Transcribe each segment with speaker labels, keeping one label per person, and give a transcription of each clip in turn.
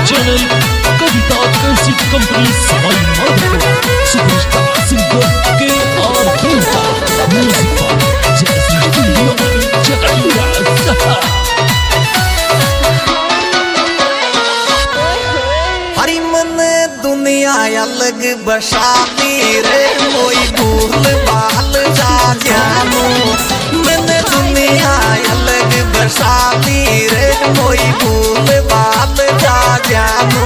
Speaker 1: Channel कविता cassette company Sawai Madhopur superstar singer के आर बेटा music पर जैसी स्टूडियो जगह
Speaker 2: हरी मन दुनिया अलग बसाती रे कोई भूल बाल जा जानू मन दुनिया अलग बसाती रे कोई भूल बाल जा जानू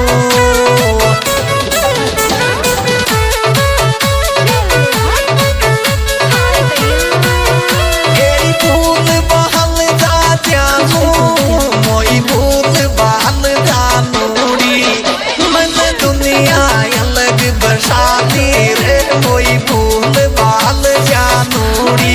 Speaker 2: बरसाती रे कोई भूल बाल जानूरी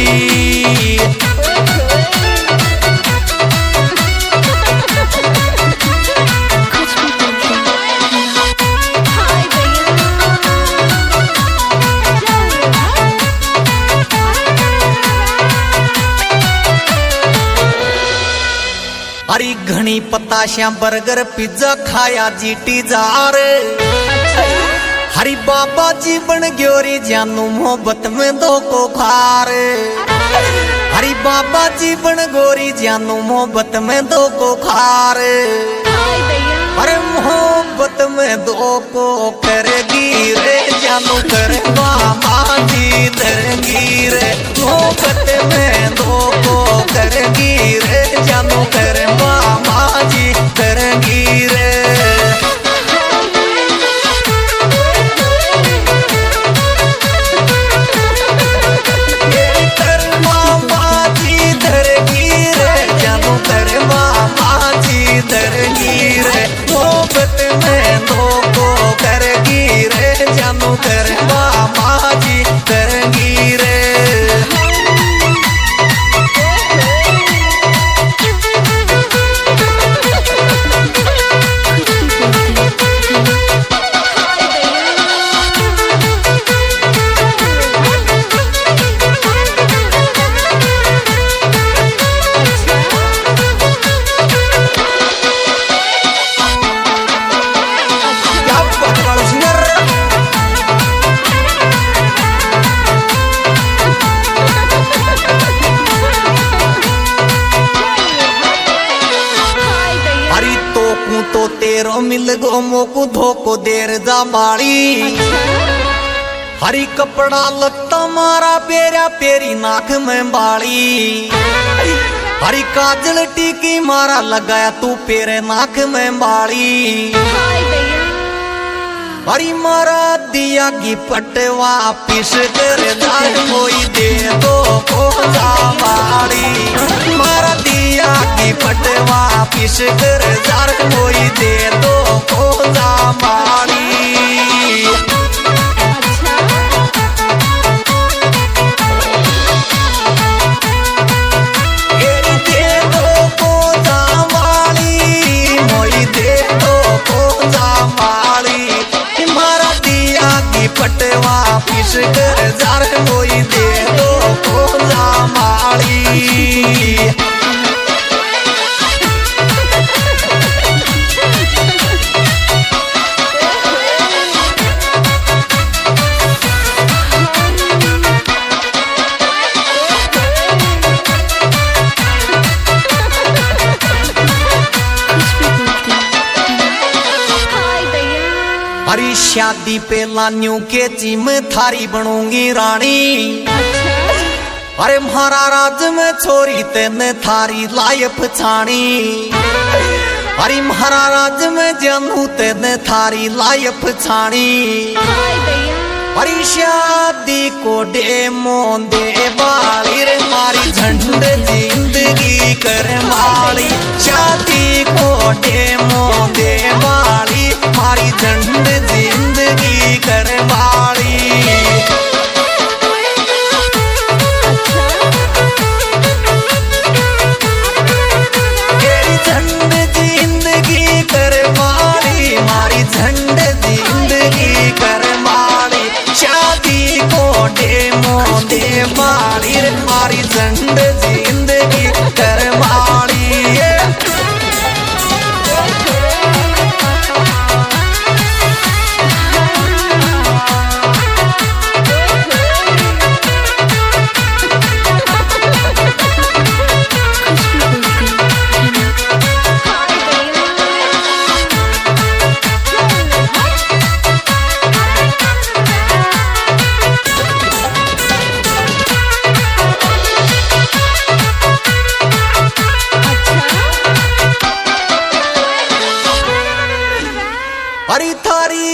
Speaker 2: हरी घनी पताशा बर्गर पिज्जा खाया जीटी जार हरी बाबा जी बन ग्योरी जानू मोहब्बत में दो को खार हरी बाबा जी बन गोरी जानू मोहब्बत में दो को खार अरे मोहब्बत में दो को करेगी रे जानू कर बाबा जी धरेगी रे मोहब्बत में दो को करेगी रे जानू कर बाबा जी धरेगी रे मोहब्बत में दो को करेगी रे जानू कर मामा जी करेगी रे तो तेरो मिल गो मोकू धोको देर जा बाड़ी हरी कपड़ा लगता मारा पेरा पेरी नाक में बाड़ी हरी काजल टीकी मारा लगाया तू पेरे नाक में बाड़ी हरी मारा दिया की पटवा पिस कर दाल कोई दे दो को जा बाड़ी मारा दिया की पटवा पिस कर दाल कोई दे दो को जा बाड़ी पटवा पिस कर जार कोई दे दो कोला माली हरी शादी पे लान्यू के चिम थारी बनूंगी रानी अरे म्हारा राज में छोरी तेने थारी लायफ छाणी हरी म्हारा राज में जानू तेने थारी लायफ छाणी हरी शादी को डेमो दे वाली रे मारी झंड जिंदगी कर माली शादी को डेमो दे वाली मारी झंड जिंदगी कर वाली तेरी झंड जिंदगी कर वाली मारी झंड जिंदगी कर वाली शादी को डेमो दे वाली रे मारी झंड जिंदगी कर वाली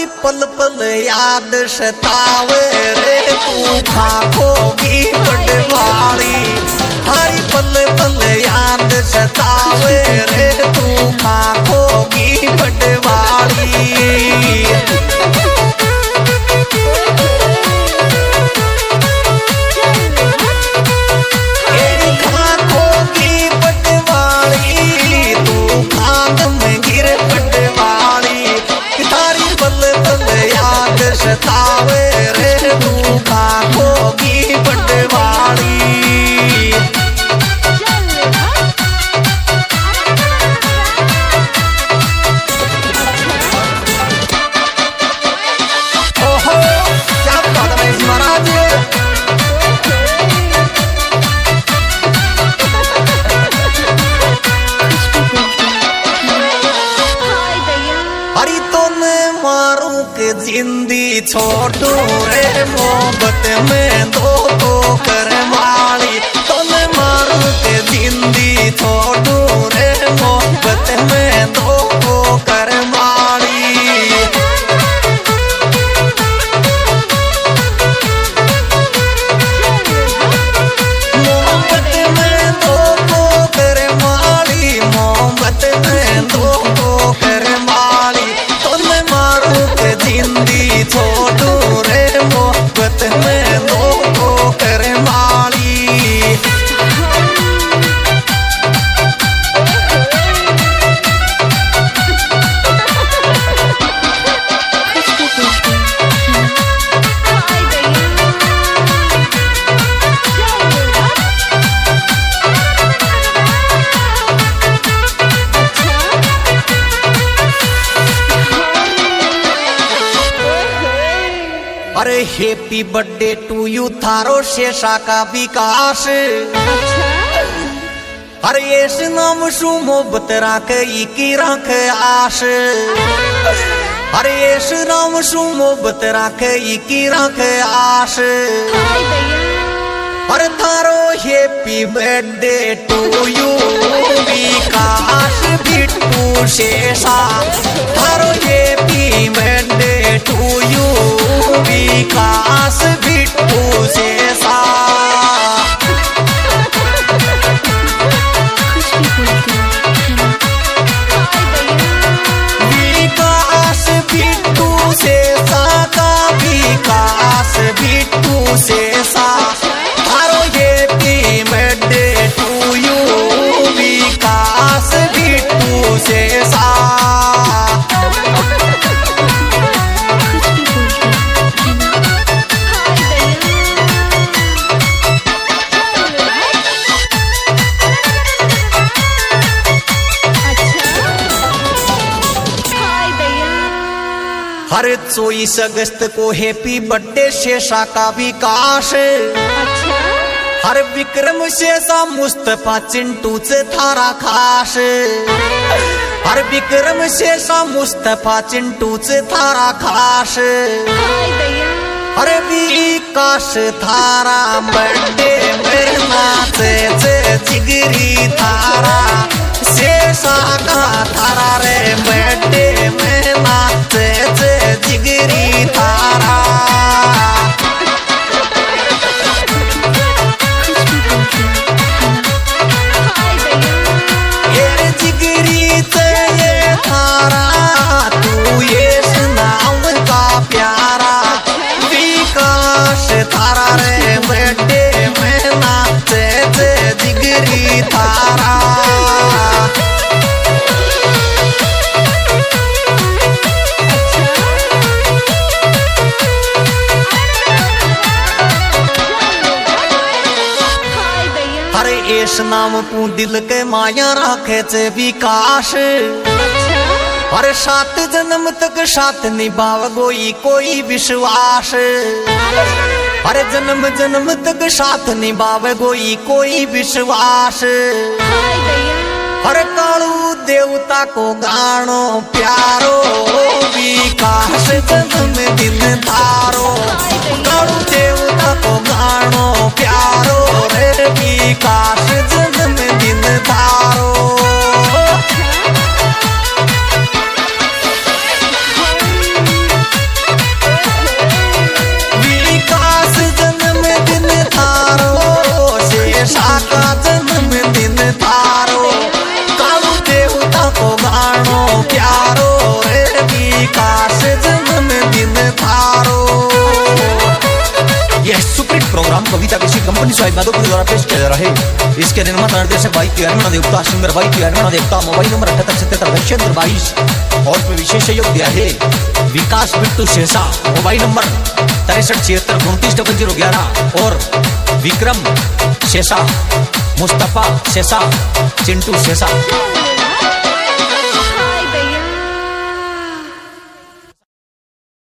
Speaker 2: हरी पल पल याद सतावे रे तू खाखोगी पटवारी हरी पल पल याद सतावे रे तू खाखोगी पटवारी सतावे रे तू खाखोगी पटवारी ओहो क्या बात है जी महाराज हरी तो मारू के जिंदी छोटू रे मोहब्बत में दो को कर मारी तुम मारू के जिंदी छोटू रे मोहब्बत में दो को कर मारी मोहब्बत में दो को कर मारी मोहब्बत में दो को कर मारी जिंदी छोटू रे मोहब्बत में दो को कर मारी अरे हैप्पी बर्थडे टू यू थारो शेषा का विकास अरे इस नाम सु मोहब्बत राख की राख आस अरे इस नाम सु मोहब्बत राख की राख आस अरे थारो happy birthday to you Vikas Bittu Shesha थारो happy birthday to you Vikas Bittu Shesha Vikas Bittu Shesha का विकास बिट्टू शेषा थारो happy birthday to you Vikas Bittu Shesha हर 24 अगस्त को हैप्पी बर्थडे शेषा का विकास हर विक्रम शेषा मुस्तफा चिंटू से थारा खास हर विक्रम शेषा मुस्तफा चिंटू से थारा खास अरे विकास थारा बर्थडे में नाचे जिगरी थारा शेषा का थारा रे बर्थडे में नाचे जिगरी थारा ये जिगरी ये थारा तू ये नाम का प्यारा विकास थारा रे बर्थडे में नाचे जिगरी थारा इस नाम को दिल के माया राखे चे विकास अरे 7 जन्म तक साथ निभाव गोई कोई विश्वास अरे जन्म जन्म तक साथ निभाव गोई कोई विश्वास अरे कालू देवता को गानो प्यारो विकास जन्म दिन थारो कालू देवता को गानो प्यारो रे विकास जन्म दिन थारो कविता किसी कंपनी स्वाइप माधोपुर द्वारा पेश किया जा रहा है। इसके निर्माता निर्देशक भाई तिरंगना देवता, सिंगर भाई तिरंगना देवता। मोबाइल नंबर 787722 और पे विशेष सहयोग दिया है विकास बिट्टू शेषा। मोबाइल नंबर 6376290011 और विक्रम शेषा, मुस्तफा शेषा, चिंटू शेषा।